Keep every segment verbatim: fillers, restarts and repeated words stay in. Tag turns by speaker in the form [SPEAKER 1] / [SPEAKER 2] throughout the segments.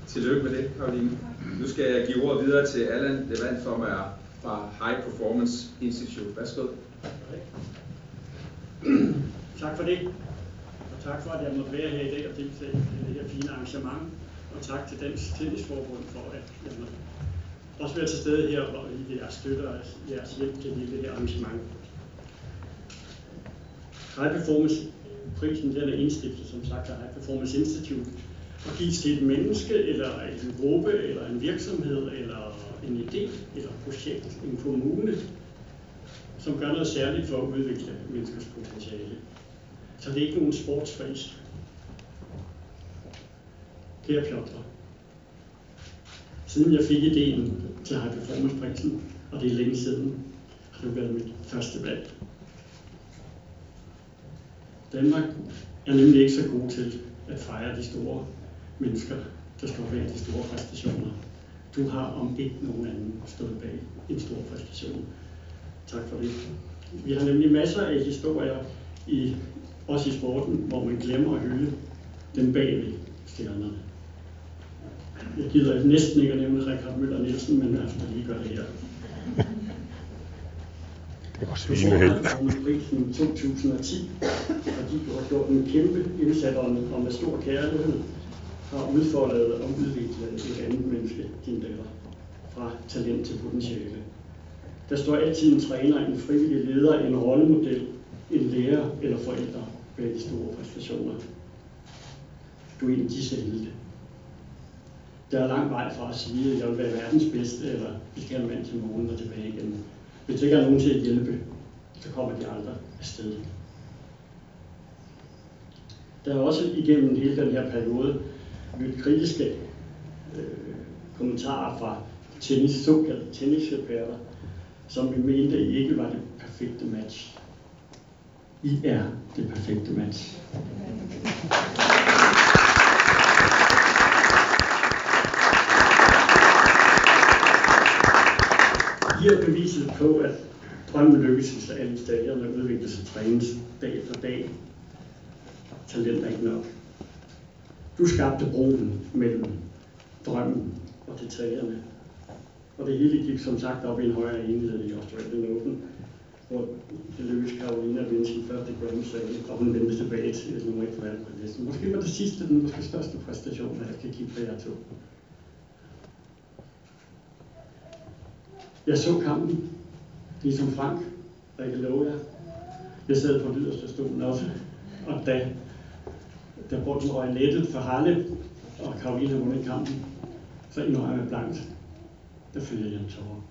[SPEAKER 1] Tillykke med det, Caroline. Nu skal jeg give ordet videre til Allan Levant, som er fra High Performance Institute. Værsgo.
[SPEAKER 2] Tak for det, og tak for, at jeg måtte være her i dag og deltage i det her fine arrangement. Og tak til Dansk Tennisforbund for, at jeg måtte også være til stede her og i jeres støtte og jeres hjælp til hele det her arrangement. High Performance-prisen den er indstiftet, som sagt, af High Performance Institute, og gives til et menneske, eller en gruppe, eller en virksomhed, eller en idé, eller et projekt, en kommune, som gør noget særligt for at udvikle menneskers potentiale. Så det er ikke nogen sportspris. Kære Piotr, siden jeg fik idéen til High Performance-prisen, og det er længe siden, har det været mit første valg. Danmark er nemlig ikke så god til at fejre de store mennesker, der står bag de store præstationer. Du har om ikke nogen anden stået bag en stor præstation. Tak for det. Vi har nemlig masser af historier, i, også i sporten, hvor man glemmer at hylde dem bagved stjernerne. Jeg gider næsten ikke at nævne Richard Møller Nielsen, men jeg skal lige gøre det her.
[SPEAKER 3] Det var svineheld.
[SPEAKER 2] Prisen to tusind og ti, fordi du har gjort en kæmpe indsats og med stor kærlighed har udfordret og udviklet et andet menneske, din datter, fra talent til potentiale. Der står altid en træner, en frivillig leder, en rollemodel, en lærer eller forældre bag de store præstationer. Du er en af disse helte. Der er lang vej fra at sige, at jeg vil være verdens bedste, eller vi skal have en mand til morgen og tilbage igen. Hvis der ikke er nogen til at hjælpe, så kommer de aldrig afsted. Der er også igennem hele den her periode mødt kritiske øh, kommentarer fra tennis, såkaldte tenniseksperter, som vi mente ikke var det perfekte match. I er det perfekte match. I er beviset på, at drømmen lykkes, hvis alle stadierne udvikles og trænes dag efter dag. Talent er ikke nok. Du skabte broen mellem drømmen og detaljerne. Og det hele gik som sagt op i en højere enhed i Australian Open, hvor det lykkedes Caroline at vinde sin første Grand Slam, og hun vendte tilbage til nummer et for alt på listen. Måske var det sidste, den måske største præstation, jeg kan kigge på jer to. Jeg så kampen, ligesom Frank, og jeg kan love jer. Jeg sad på yderste stolen også, og da, da bolden røg nettet for Halle, og Caroline havde vundet kampen, så indrømmer jeg blankt. Der følger jeg en tårer.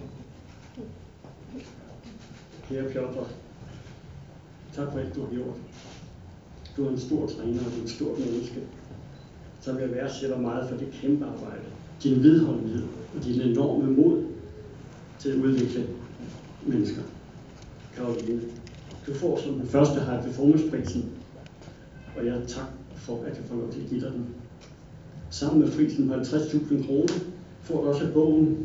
[SPEAKER 2] Kære Piotr, tak for alt du har gjort. Du er en stor træner, og du er et stort menneske, som jeg værdsætter meget for det kæmpe arbejde, din vedholdenhed og din enorme mod til at udvikle mennesker. Caroline, du får som den første High Performance-prisen, og jeg tak for, at jeg får lov til at give dig den. Sammen med prisen på halvtreds tusind kroner får du også bogen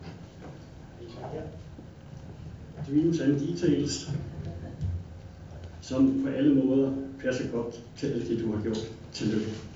[SPEAKER 2] Dreams and Details, som på alle måder passer godt til alt det, du har gjort. Tillykke.